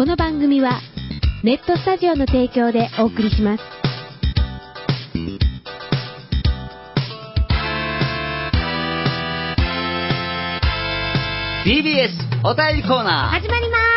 の番組はネットスタジオの提供でお送りします。 TBS お便りコーナー始まります。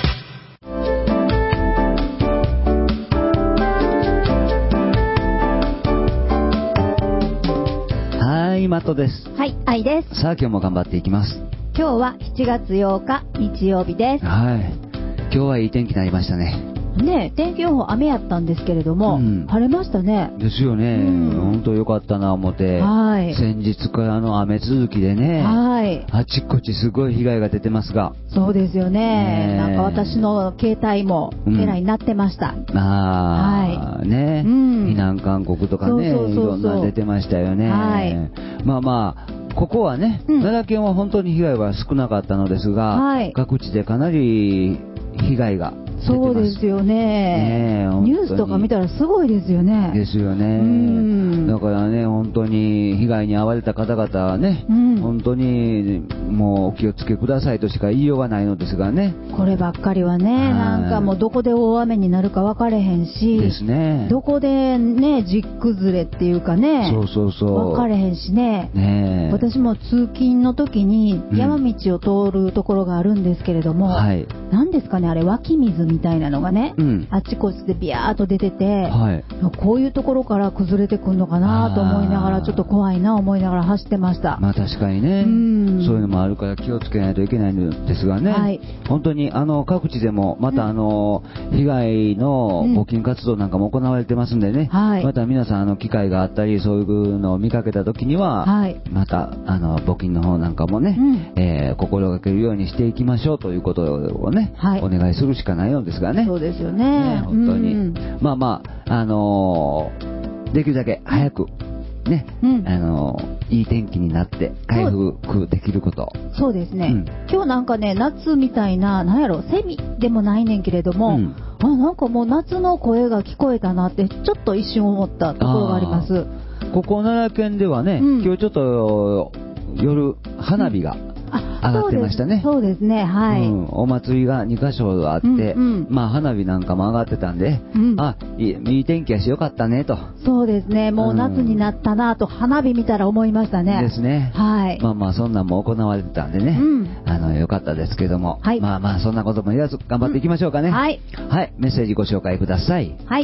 はい、マットです。 はい、愛です。 さあ今日も頑張っていきます。 今日は7月8日日曜日です。 はい、今日はいい天気になりましたね。 ね、天気予報雨やったんですけれども、晴れましたね。 ですよね。本当良かったな思って、 はい、 先日からの雨続きでね、 はい、 あちこちすごい被害が出てますが。 そうですよね。なんか私の携帯もえらいになってました。 はい、ね、避難勧告とかね、いろんな出てましたよね。はい、まあまあここはね、奈良県は本当に被害は少なかったのですが、はい、各地でかなり被害が出てます。 そうですよね。ニュースとか見たらすごいですよね。 ですよね。だからね、本当に被害に遭われた方々はね、本当にもうお気をつけくださいとしか言いようがないのですがね。 こればっかりはね、なんかもうどこで大雨になるか分かれへんし、 ですね。 どこでね、地崩れっていうかね、分かれへんしね。私も通勤の時に山道を通るところがあるんですけれども、何ですかね、あれ湧き水みたいなのがね、あちこちでビヤーっと出てて、こういうところから崩れてくるのかなと思いながら、ちょっと怖いな思いながら走ってました。 まあ確かにね、そういうのもあるから気をつけないといけないんですがね、本当に各地でもまた被害の募金活動なんかも行われてますんでね、また皆さん機会があったりそういうのを見かけた時には、また募金の方なんかもね、心がけるようにしていきましょうということをね、お願いするしかないのですがね。 そうですよね。 本当に、まあまあできるだけ早くね、いい天気になって回復できること。 そうですね。今日なんかね、夏みたいな、なんやろ、セミでもないねんけれども、なんかもう夏の声が聞こえたなってちょっと一瞬思ったところがあります。 ここ奈良県ではね、今日ちょっと夜花火が上がってましたね。 そうですね、はい。 お祭りが2カ所あって、まあ花火なんかも上がってたんで、いい天気やしよかったねと。 そうですね、もう夏になったなと花火見たら思いましたね。 ですね。 はい。 まあまあそんなんも行われてたんでね、よかったですけども、まあまあそんなことも言わず頑張っていきましょうかね。はい。はい、メッセージご紹介ください。 はい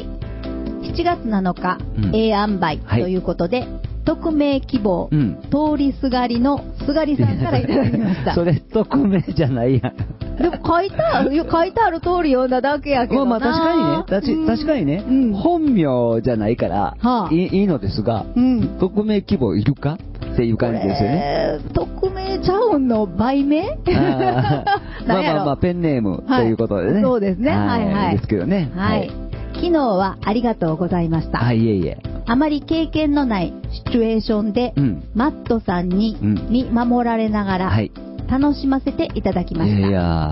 。7月7日、塩梅ということで、匿名希望、通りすがりのすがりさんからいただきました。 それ匿名じゃないやん。 でも書いてある通り読んだだけやけどな。 まあ確かにね、本名じゃないからいいのですが、匿名希望いるかっていう感じですよね。 匿名ちゃうんの売名？ まあペンネームということでね。 そうですね。はいはい。 ですけどね。 はい。昨日はありがとうございました。 いえいえ。 あまり経験のないシチュエーションで、マットさんに見守られながら、楽しませていただきました。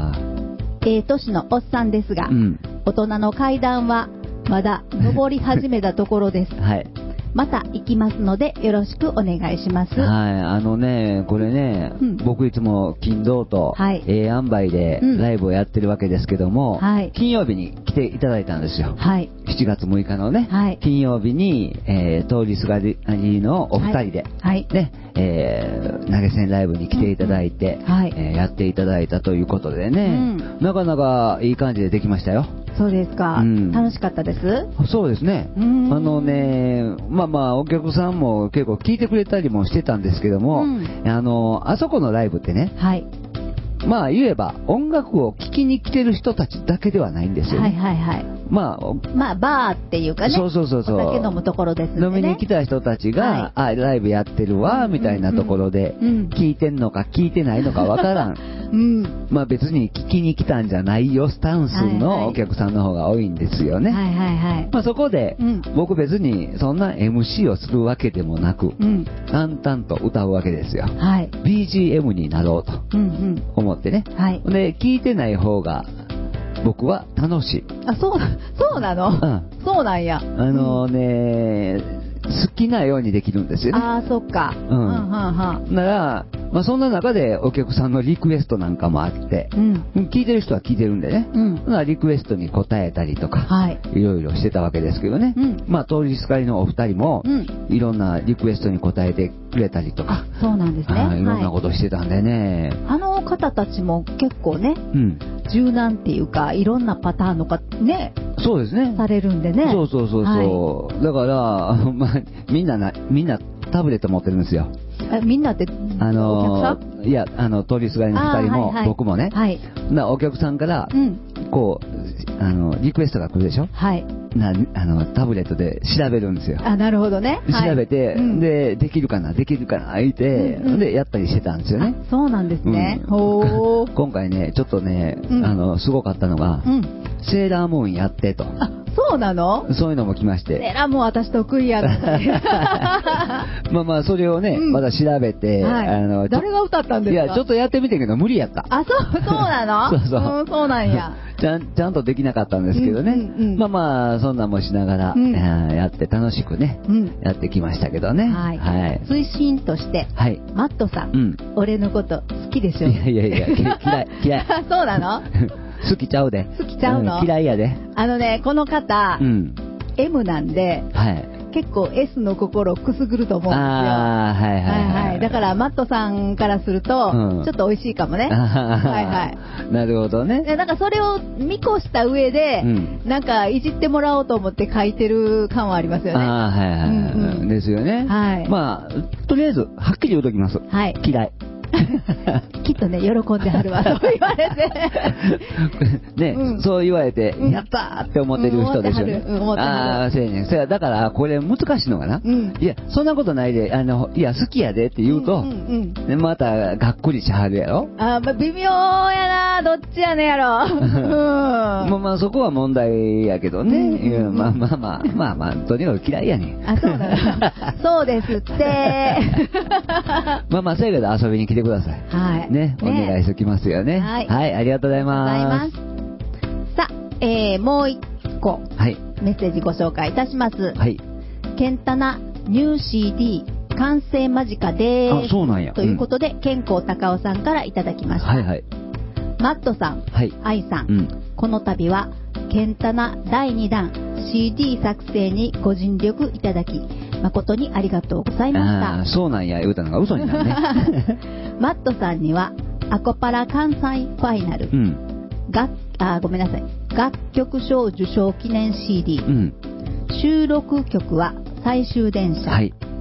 年のおっさんですが、大人の階段はまだ登り始めたところです。また行きますのでよろしくお願いします。 これね、僕いつも金土と塩梅でライブをやってるわけですけども、金曜日に来ていただいたんですよ。7月6日のね、金曜日に、通りすがりのお二人で、投げ銭ライブに来ていただいて、やっていただいたということでね、なかなかいい感じでできましたよ。 そうですか、楽しかったです。 そうですね。まあお客さんも結構聞いてくれたりもしてたんですけども、あそこのライブってね、まあ言えば音楽を聴きに来てる人たちだけではないんですよね。まあバーっていうかね、お酒飲むところですね。 飲みに来た人たちが、ライブやってるわみたいなところで、聞いてんのか聞いてないのかわからん。まあ別に聞きに来たんじゃないよスタンスのお客さんの方が多いんですよね。まあそこで、僕別にそんな MC をするわけでもなく、淡々と歌うわけですよ。BGM になろうと思ってね。で聞いてない方が僕は楽しい。 そうなの？そうなんや。 好きなようにできるんですよね。 そっか。 ならまあそんな中でお客さんのリクエストなんかもあって、聞いてる人は聞いてるんでね、リクエストに応えたりとか、いろいろしてたわけですけどね、まあ通りすがりのお二人も、いろんなリクエストに応えてくれたりとか、 そうなんですね。 いろんなことしてたんでね。 あの方たちも結構ね、柔軟っていうか、いろんなパターンのね、 そうですね。 されるんでね。 そう。だから、まあ、みんなタブレット持ってるんですよ。 みんなってお客さん？ いや、通りすがりの2人も、僕もね、お客さんから、こう、リクエストが来るでしょ。タブレットで調べるんですよ。 なるほどね。 調べて、で、できるかな、言って、で、やったりしてたんですよね。 そうなんですね。 今回ね、ちょっとね、すごかったのが、セーラームーンやってと。 そうなの？ そういうのも来まして。 セーラームーン私得意やのに。 まあまあ、それをね、まだ調べて、 誰が歌ったんですか？ いや、ちょっとやってみてんけど、無理やった。 そうなの？そうなんや。 ちゃんとできなかったんですけどね。まあまあ、そんなんもしながら、やって楽しくね、やってきましたけどね。 推進として、マットさん、俺のこと好きでしょ？ いや、嫌い。 そうなの？ 好きちゃうで。 好きちゃうの？ 嫌いやで。 この方、M なんで、結構 S の心をくすぐると思うんですよ。だからマットさんからすると、ちょっと美味しいかもね。 なるほどね。 なんかそれを見越した上で、なんかいじってもらおうと思って書いてる感はありますよね。 ですよね。まあ、とりあえず、はっきり言うときます。嫌い。 きっとね、喜んではるわ、そう言われて。 ね、そう言われて、やったーって思ってる人でしょうね。そうやね。そや、だから、これ難しいのかな？いや、そんなことないで、いや、好きやでって言うと、また、がっくりしはるやろ？ 微妙やな、どっちやねやろ。 まあ、そこは問題やけどね。まあ、とにかく嫌いやねん。 そうだ。そうですって。 まあ、そういうことで遊びに来てください。ね、お願いしときますよね。はい、ありがとうございます。 さあ、もう一個、メッセージご紹介いたします。ケンタナニュー CD 完成間近でーす。 そうなんや。 ということで、健康高尾さんからいただきました。マットさん、愛さん、この度はケンタナ第2弾 CD 作成にご尽力いただき、誠にありがとうございました。 そうなんや言うたのが嘘になるね。 マットさんにはアコパラ関西ファイナル、ごめんなさい、楽曲賞受賞記念 CD、収録曲は最終電車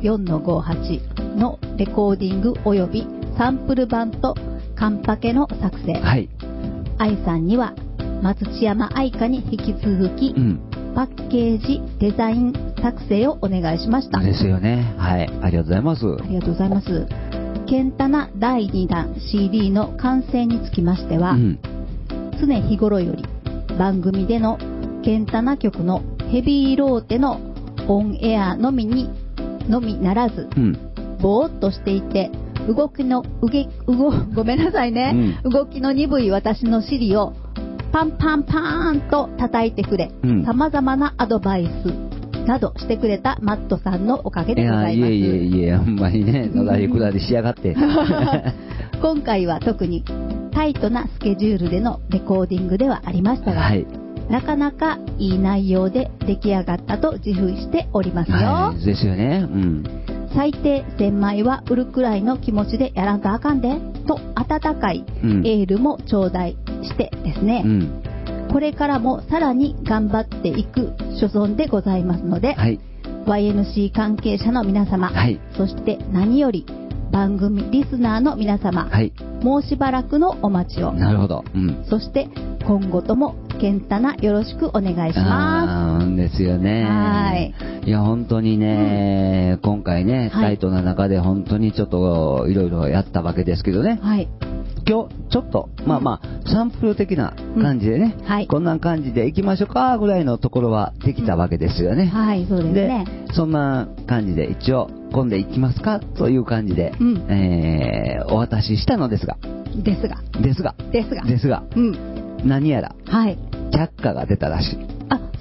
4-58 のレコーディングおよびサンプル版とカンパケの作成、愛さんには松千山愛花に引き続き、パッケージデザイン作成をお願いしました。 ですよね。ありがとうございます。 ありがとうございます。ケンタナ第2弾 CD の完成につきましては、常日頃より番組でのケンタナ曲のヘビーローテのオンエアのみならず、ぼーっとしていてごめんなさいね、動きの鈍い私の尻をパンパンパーンと叩いてくれ、様々なアドバイスなどしてくれたマットさんのおかげでございます。 いや、ほんまにね、のらりくらりしやがって。 今回は特にタイトなスケジュールでのレコーディングではありましたが、なかなかいい内容で出来上がったと自負しておりますよ。 ですよね。 最低1000枚は売るくらいの気持ちでやらんとあかんでと温かいエールも頂戴してですね、これからもさらに頑張っていく所存でございますので、YNC 関係者の皆様、そして何より番組リスナーの皆様、もうしばらくのお待ちを。 なるほど。 そして今後ともケンタナよろしくお願いします。 ですよね。いや本当にね、今回ね、タイトな中で本当にちょっといろいろやったわけですけどね。今日ちょっとサンプル的な感じでね、こんな感じでいきましょうかぐらいのところはできたわけですよね。 そうですね。 そんな感じで一応今度いきますかという感じで、お渡ししたのですが、何やら却下が出たらしい。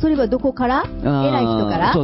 それはどこから？偉い人から？ そう。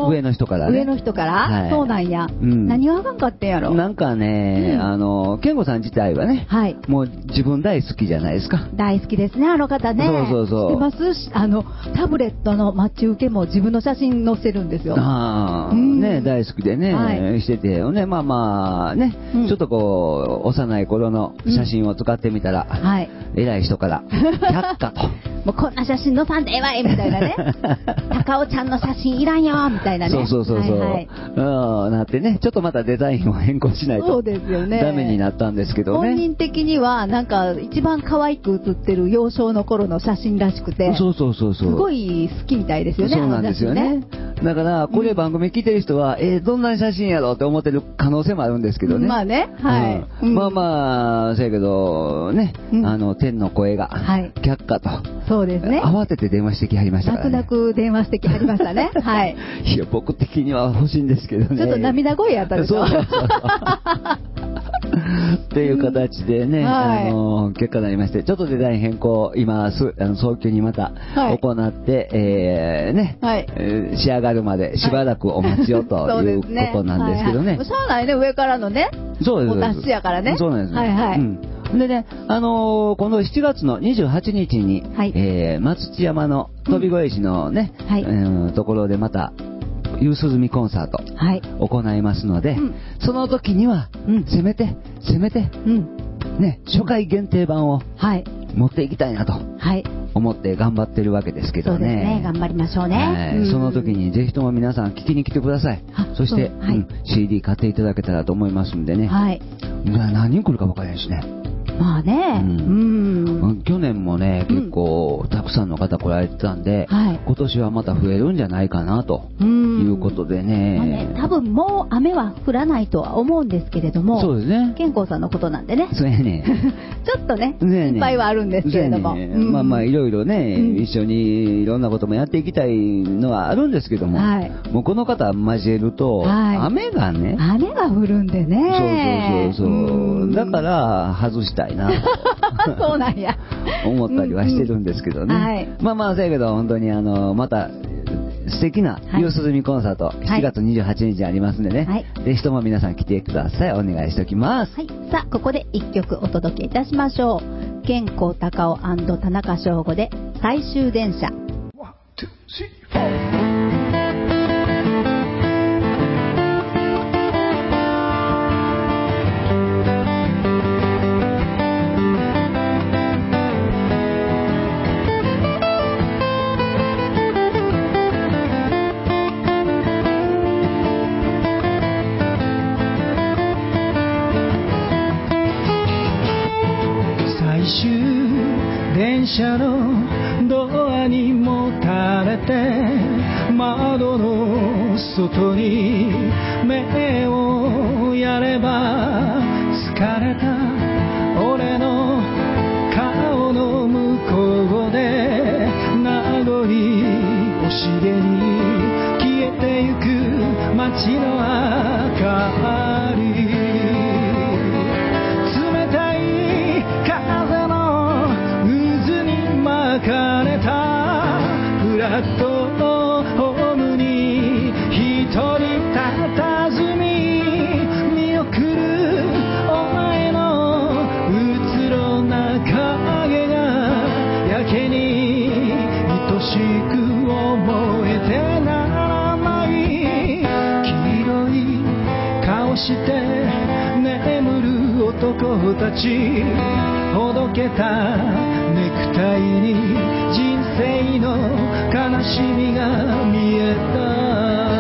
上の人からね。 上の人から？はい、そうなんや。何があかんかってんやろ？ なんかね、健吾さん自体はね、 はい、 もう自分大好きじゃないですか。 大好きですね、あの方ね。 そう。知ってます？タブレットの待ち受けも自分の写真載せるんですよ。 ね、大好きでね、はい、しててね、まあね、ちょっとこう、幼い頃の写真を使ってみたら、はい、偉い人から、却下と。 もうこんな写真載さんでええわいみたいなね。高尾ちゃんの写真いらんよみたいなね。 そう。はいはい、なってね、ちょっとまたデザインを変更しないと。 そうですよね。 ダメになったんですけどね。 本人的には、なんか、一番可愛く写ってる幼少の頃の写真らしくて。 そう。 すごい好きみたいですよね。 そうなんですよね。だから、これ番組聞いてる人は、どんな写真やろうって思ってる可能性もあるんですけどね。 まあね。はい。 まあ、そうやけど、ね、天の声が、却下と。 そうですね。 慌てて電話してきはりましたからね。 泣く泣く電話してきはりましたね。はい。 いや、僕的には欲しいんですけどね。 ちょっと涙声やったでしょ。そうっていう形でね、結果になりまして、ちょっとデザイン変更、今、早急にまた行って、仕上がるまでしばらくお待ちをということなんですけどね。 しゃあないね、上からのね。 そうです。 お達しやからね。 そうなんです。 はいはい。 でね、この7月の28日に、松千山の飛越市のね、ところでまた、夕涼みコンサート行いますので、その時には、せめて、ね、初回限定版を持っていきたいなと思って頑張ってるわけですけどね。 そうですね、頑張りましょうね。 その時にぜひとも皆さん聞きに来てください。そして、CD 買っていただけたらと思いますんでね。何人来るか分からないしね。 まあね、 去年もね、結構たくさんの方来られてたんで、今年はまた増えるんじゃないかなということでね。 多分もう雨は降らないとは思うんですけれども、 そうですね。 健康さんのことなんでね。 そうやね。 ちょっとね、心配はあるんですけれども。 まあいろいろね、一緒にいろんなこともやっていきたいのはあるんですけども、もうこの方交えると、雨がね。 雨が降るんでね。 そう。だから外したいな。 そうなんや。 思ったりはしてるんですけどね。まあそうやけど、本当にまた、素敵な夕涼みコンサート、7月28日ありますんでね。ぜひとも皆さん来てください。お願いしておきます。 さあ、ここで1曲お届けいたしましょう。健康高尾&田中翔吾で最終電車。 電車のドアにもたれて窓の外に目をやれば疲れた俺の顔の向こうで名残惜しげに消えてゆく街の明かり冷たい風の渦に巻かれたプラットホームに一人佇み見送るお前のうつろな影がやけに愛しく思えてならない黄色い顔して眠る男たちほどけたネクタイに人生の悲しみが見えた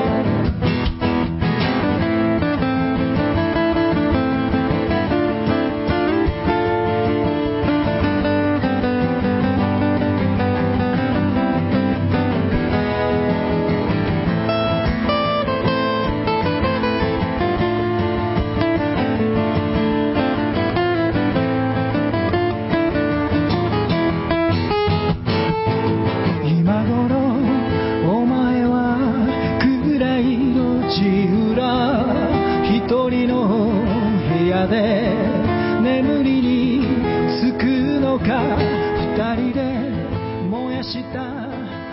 眠りにつくのか二人で燃やした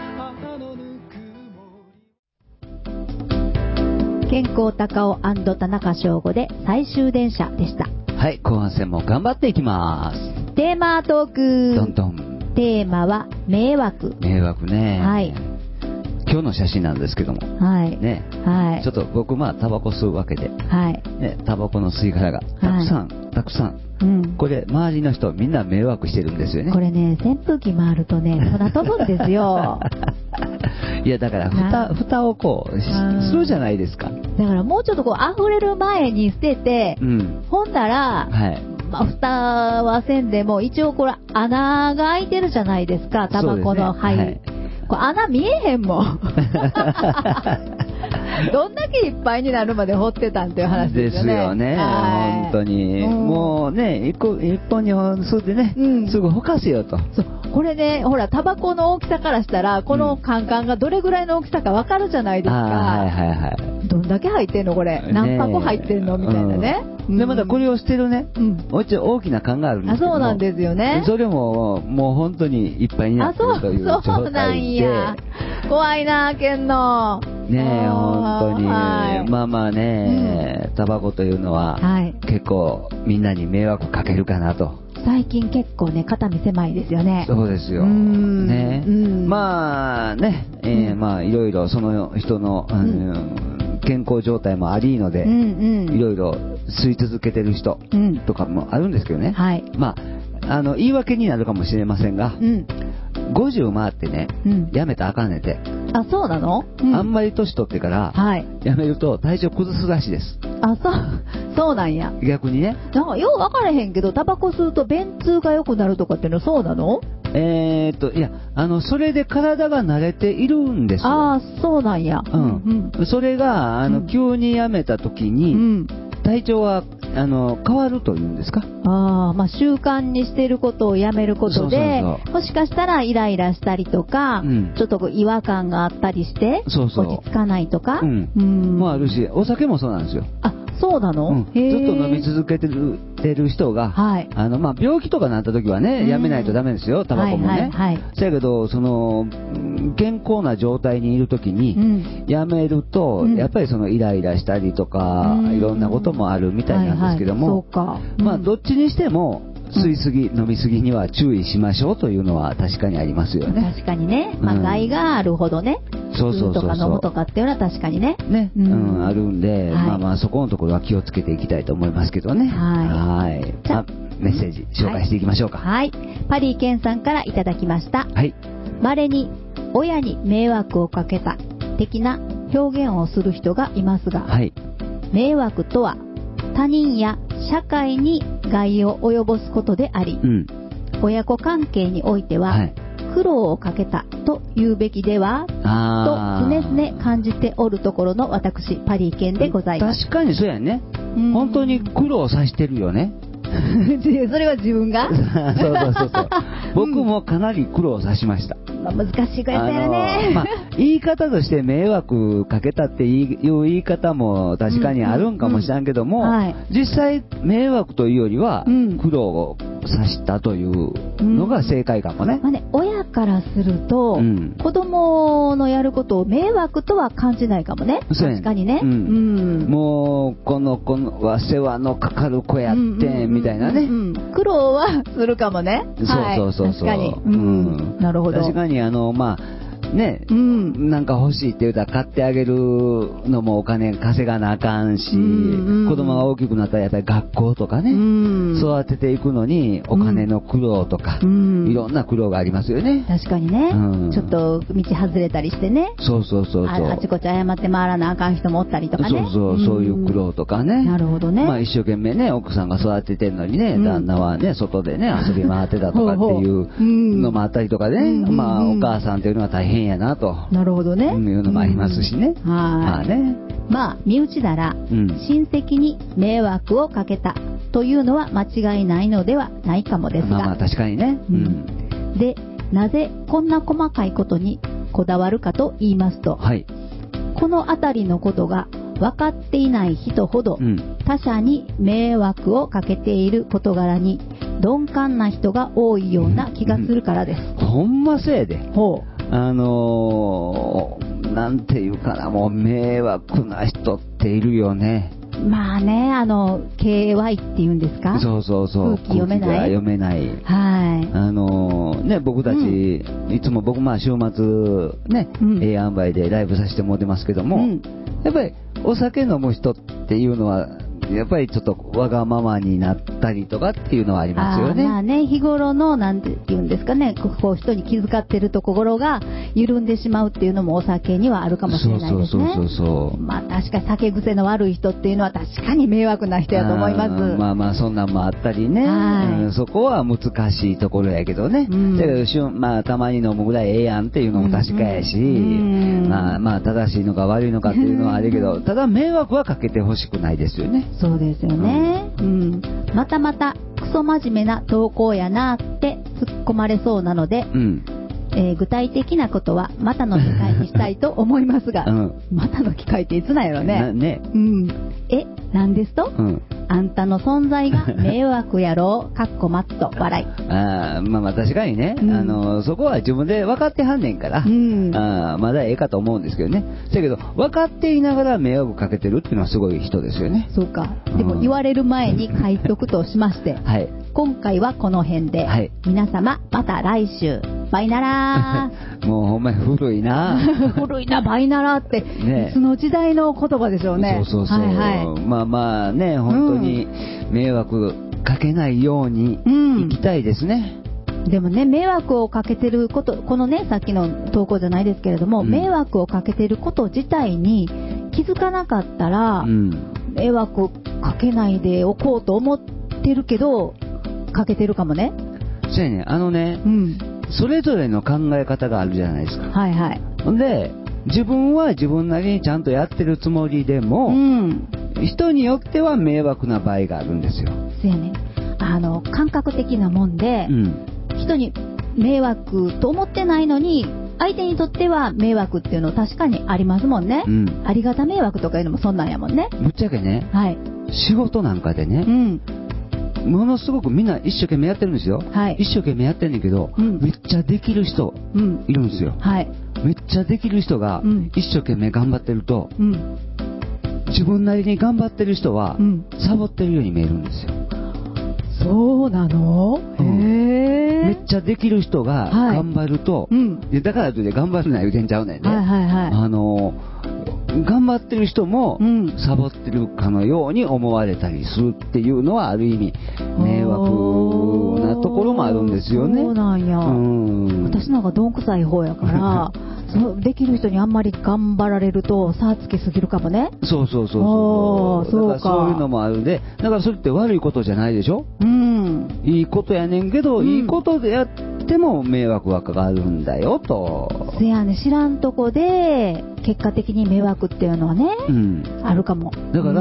健康高尾&田中翔吾で最終電車でした。 はい、後半戦も頑張っていきます。 テーマトーク。 どんどん。 テーマは迷惑。 迷惑ね。 はい。 今日の写真なんですけども。 はい。 ね。 はい。 ちょっと僕タバコ吸うわけで。 はい。 ね、タバコの吸い殻がたくさん。うん。これ周りの人みんな迷惑してるんですよね。 これね、扇風機回るとね、空飛ぶんですよ。 いやだから蓋をこうするじゃないですか。 だからもうちょっとこう溢れる前に捨てて、うん、ほんなら、はい、まあ、蓋はせんでも一応これ穴が開いてるじゃないですか、タバコの灰、ね、はい、これ穴見えへんもん。どんだけいっぱいになるまで掘ってたんっていう話ですよね。 ですよね、本当に、うん、もうね、1本2本吸ってね、うん、すぐほかせよと。 そう、これね、ほらタバコの大きさからしたらこのカンカンがどれぐらいの大きさか分かるじゃないですか。 はいはいはい。 どんだけ入ってんのこれ、何箱入ってんのみたいなね。 でまたこれを捨てるね、大きな缶があるんですけども、 そうなんですよね。 それももう本当にいっぱいになってるという状態で。 そうなんや。怖いなけんの。 ねえ、本当に、はい、まあまあね、タバコというのは、はい、結構みんなに迷惑かけるかなと。 最近結構ね、肩身狭いですよね。 そうですよ。ね、まあね、まあいろいろその人の、健康状態もありので、いろいろ吸い続けてる人とかもあるんですけどね。はい、まあ言い訳になるかもしれませんが、50回ってね、やめたらあかんねんて。 あ、そうなの？ あんまり年取ってから、やめると体調崩すらしいです。 あ、そうなんや。 逆にね。 なんかよう分からへんけど、タバコ吸うと便通が良くなるとかっていうのはそうなの？ いや、それで体が慣れているんですよ。 ああ、そうなんや。 それが、急にやめた時に、体調は変わるというんですか。 まあ、習慣にしていることをやめることで、もしかしたらイライラしたりとか、ちょっとこう違和感があったりして落ち着かないとか、 もあるし、お酒もそうなんですよ。 あ、そうなの？ ずっと飲み続けてる人が、まあ、病気とかなった時はね、やめないとダメですよ、タバコもね。そやけど健康な状態にいる時にやめると、やっぱりイライラしたりとか、いろんなこともあるみたいなんですけども、まあどっちにしても吸いすぎ、飲みすぎには注意しましょうというのは確かにありますよね。 確かにね、まあ、害があるほどね、吸うとか飲むとかっていうのは確かにね、 あるんで、まあまあそこのところは気をつけていきたいと思いますけどね。はい。メッセージ紹介していきましょうか。 はい。パリーケンさんからいただきました。はい。稀に親に迷惑をかけた的な表現をする人がいますが、はい、迷惑とは他人や社会に害を及ぼすことであり、親子関係においては、苦労をかけたと言うべきではと常々感じておるところの私パリーケンでございます。 確かにそうやね。本当に苦労させてるよね。 それは自分がそう僕もかなり苦労さしました。 難しいことやるね。 言い方として迷惑かけたっていう言い方も確かにあるんかもしれんけども、実際迷惑というよりは苦労をさしたというのが正解かもね。 親からすると、子供のやることを迷惑とは感じないかもね。確かにね。 もうこの子は世話のかかる子やってみたいなね。 苦労はするかもね。 そう。 確かに。なるほど。 確かにまあね、なんか欲しいって言うたら買ってあげるのもお金稼がなあかんし、子供が大きくなったらやっぱり学校とかね、育てていくのにお金の苦労とか、いろんな苦労がありますよね。 確かにね、ちょっと道外れたりしてね、 そうあちこち謝って回らなあかん人もおったりとかね、 そういう苦労とかね。 なるほどね。 まあ一生懸命ね、奥さんが育ててんのにね、旦那はね外でね遊び回ってたとかっていうのもあったりとかね、まあお母さんっていうのは大変やなと。 なるほどね。 いうのもありますしね。まあね。 まあ身内なら、親戚に迷惑をかけたというのは間違いないのではないかもですが。 まあ確かにね。 で、なぜこんな細かいことにこだわるかと言いますと、このあたりのことが分かっていない人ほど、他者に迷惑をかけている事柄に鈍感な人が多いような気がするからです。 ほんませいで。 なんていうかな、もう迷惑な人っているよね。 まあね、KY っていうんですか。 そうそうそう。 空気読めない。 読めない。 はい。 ね、僕たち、いつも僕週末ね、塩梅でライブさせてもらってますけども、やっぱりお酒飲む人っていうのは、やっぱりちょっとわがままになったりとかっていうのはありますよね。 まあね、日頃のなんて言うんですかね、こう人に気遣ってるところが緩んでしまうっていうのもお酒にはあるかもしれないですね。そう。まあ確かに酒癖の悪い人っていうのは確かに迷惑な人やと思います。 まあまあそんなんもあったりね、そこは難しいところやけどね。だけどまあたまに飲むぐらいええやんっていうのも確かやし、まあ正しいのか悪いのかっていうのはあるけど、ただ迷惑はかけてほしくないですよね。 そうですよね。またまたクソ真面目な投稿やなって突っ込まれそうなので、具体的なことはまたの機会にしたいと思いますが、またの機会っていつなんやろね。なんですと、あんたの存在が迷惑やろう、かっこマット、笑い。 まあ確かにね、そこは自分で分かってはんねんから、まだええかと思うんですけどね。だけど、分かっていながら迷惑かけてるっていうのはすごい人ですよね。 そうか。でも言われる前に書いとくとしまして、今回はこの辺で、皆様また来週。バイナラー。 もうほんまに古いな。 古いな、バイナラーって、いつの時代の言葉でしょうね。 そう。まあまあね、本当に迷惑かけないように生きたいですね。 でもね、迷惑をかけてること、このね、さっきの投稿じゃないですけれども、迷惑をかけてること自体に気づかなかったら、迷惑かけないでおこうと思ってるけど、かけてるかもね。 そうやね、それぞれの考え方があるじゃないですか。ほんで、自分は自分なりにちゃんとやってるつもりでも、人によっては迷惑な場合があるんですよ。 そうやね。感覚的なもんで、人に迷惑と思ってないのに、相手にとっては迷惑っていうの確かにありますもんね。ありがた迷惑とかいうのもそんなんやもんね。 ぶっちゃけね、仕事なんかでね、ものすごくみんな一生懸命やってるんですよ。一生懸命やってんねんけど、めっちゃできる人いるんですよ。めっちゃできる人が一生懸命頑張ってると、自分なりに頑張ってる人はサボってるように見えるんですよ。 そうなの？ めっちゃできる人が頑張ると、だからといって頑張るな言うてんちゃうねんね。頑張ってる人もサボってるかのように思われたりするっていうのはある意味迷惑なところもあるんですよね。 そうなんや。私なんかどんくさい方やからできる人にあんまり頑張られると差つきすぎるかもね。 そうだからそういうのもあるんで、だからそれって悪いことじゃないでしょ。いいことやねんけど、いいことでやっても迷惑がかかるんだよと。 せやね、知らんとこで結果的に迷惑っていうのはね、あるかも。 だから、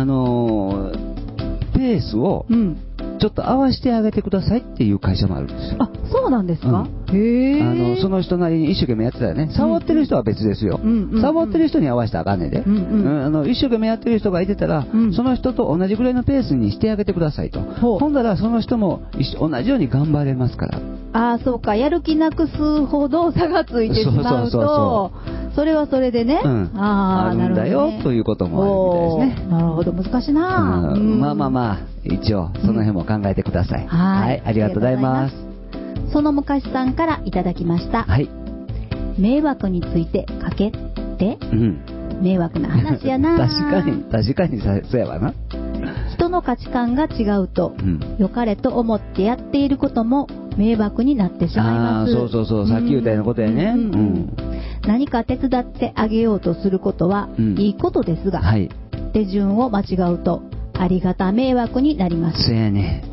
ペースをちょっと合わせてあげてくださいっていう会社もあるんですよ。 あ、そうなんですか？ その人なりに一生懸命やってたらね、サボってる人は別ですよ。サボってる人に合わせたらあかんねんで。一生懸命やってる人がいてたら、その人と同じぐらいのペースにしてあげてくださいと。ほんだらその人も同じように頑張れますから。 ああ、そうか。やる気なくすほど差がついてしまうと、それはそれでね、 あるんだよということもあるみたいですね。 なるほど、難しいな。 まあ一応その辺も考えてください。はい、ありがとうございます。 その昔さんからいただきました。迷惑についてかけて、迷惑な話やな。 確かにそうやわな。 人の価値観が違うと、良かれと思ってやっていることも迷惑になってしまいます。 そう、さっき言ったようなことやね。 何か手伝ってあげようとすることはいいことですが、手順を間違うとありがた迷惑になります。 そうやね。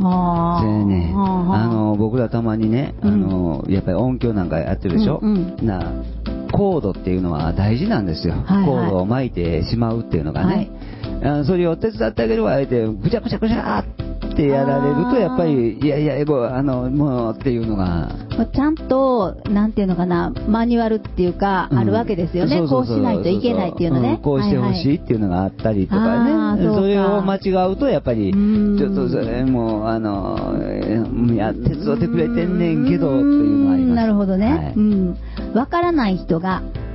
僕らたまにね、やっぱり音響なんかやってるでしょ。コードっていうのは大事なんですよ。コードを巻いてしまうっていうのがね。それを手伝ってあげるわ相手ぐちゃぐちゃってやられるとやっぱりいやもうっていうのがちゃんとなんていうのかな、マニュアルっていうかあるわけですよね。こうしないといけないっていうのね。 こうしてほしいっていうのがあったりとかね。それを間違うとやっぱりちょっとそれも手伝ってくれてんねんけどっていうのがあります。 なるほどね。わからない人が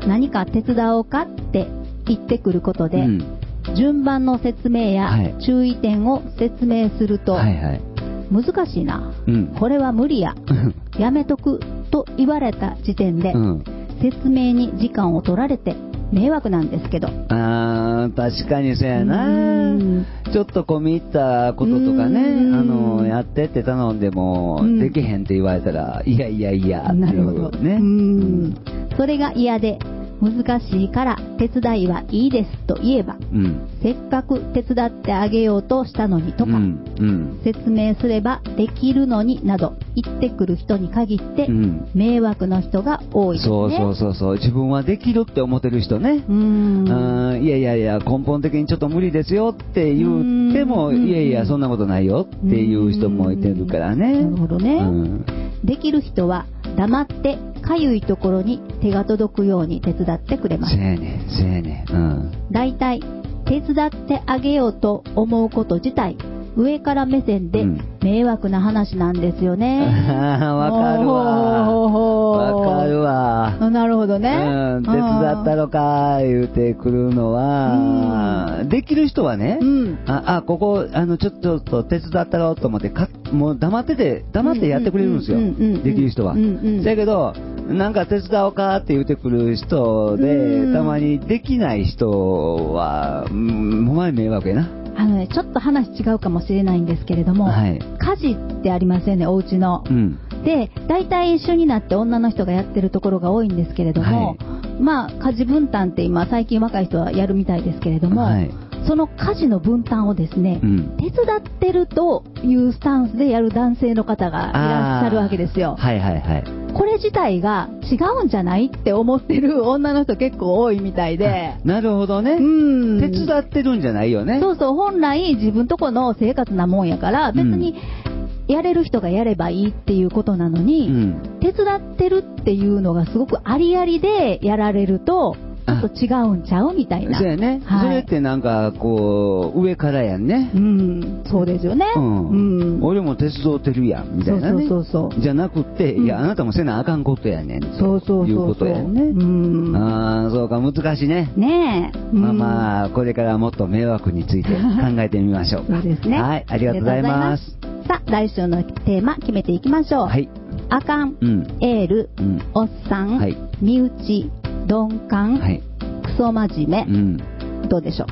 何か手伝おうかって言ってくることで、順番の説明や注意点を説明すると、難しいな、これは無理ややめとくと言われた時点で、説明に時間を取られて迷惑なんですけど。 確かにそうやな。ちょっと込み入ったこととかね、やってって頼んでも、できへんって言われたら、いやいやいやっていうね。 それが嫌で、難しいから手伝いはいいですと言えば、せっかく手伝ってあげようとしたのにとか、説明すればできるのになど言ってくる人に限って、迷惑の人が多いですね。 そう自分はできるって思ってる人ね。いやいやいや根本的にちょっと無理ですよって言っても、いやいやそんなことないよっていう人もいてるからね。 なるほどね。できる人は黙ってかゆいところに手が届くように手伝ってくれます。 せやねん。 だいたい手伝ってあげようと思うこと自体、上から目線で迷惑な話なんですよね。 わかるわ。 なるほどね。 手伝ったのか言うてくるのは、できる人はね、ここちょっと手伝ったろうと思ってもう黙ってやってくれるんですよ。できる人は。だけどなんか手伝おうかって言ってくる人で、たまにできない人はもう迷惑やな。 ちょっと話違うかもしれないんですけれども、家事ってありますよね、お家の。で、大体一緒になって女の人がやってるところが多いんですけれども、家事分担って今最近若い人はやるみたいですけれども、その家事の分担をですね、手伝ってるというスタンスでやる男性の方がいらっしゃるわけですよ。これ自体が違うんじゃないって思ってる女の人結構多いみたいで。 なるほどね。手伝ってるんじゃないよね。 本来自分とこの生活なもんやから別にやれる人がやればいいっていうことなのに、手伝ってるっていうのがすごくありありでやられるとちょっと違うんちゃうみたいな。 そうやね。それってなんかこう上からやんね。 そうですよね。 俺も手伝ってるやんみたいなね。じゃなくて、いやあなたもせなあかんことやねんということやね。そうか難しいね。 ねえ。これからもっと迷惑について考えてみましょう。 そうですね。 はい、ありがとうございます。 さあ来週のテーマ決めていきましょう。あかん、エール、おっさん、身内、鈍感、クソ真面目、どうでしょう。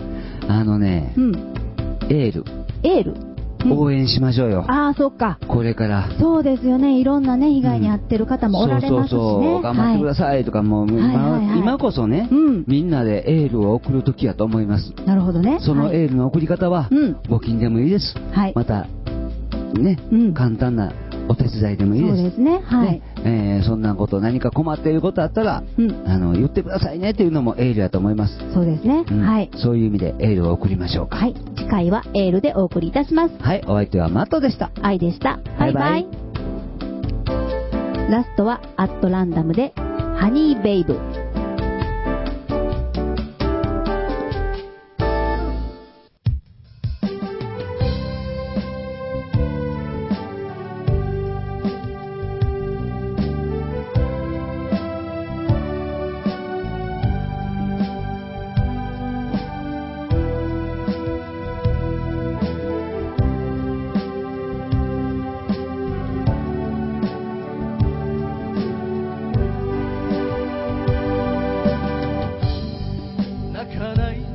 エール、応援しましょうよ。 そうか。 これから。 そうですよね。いろんなね被害に遭ってる方もおられますしね。 頑張ってくださいとかも今こそね、みんなでエールを送る時やと思います。 なるほどね。 そのエールの送り方は募金でもいいです。またね、簡単なお手伝いでもいいです。 そうですね。 そんなこと何か困っていることあったら、言ってくださいねっていうのもエールだと思います。 そうですね。 そういう意味でエールを送りましょうか。 次回はエールでお送りいたします。 お相手はマットでした。 愛でした。バイバイ。ラストはアットランダムでハニーベイブ。 泣かない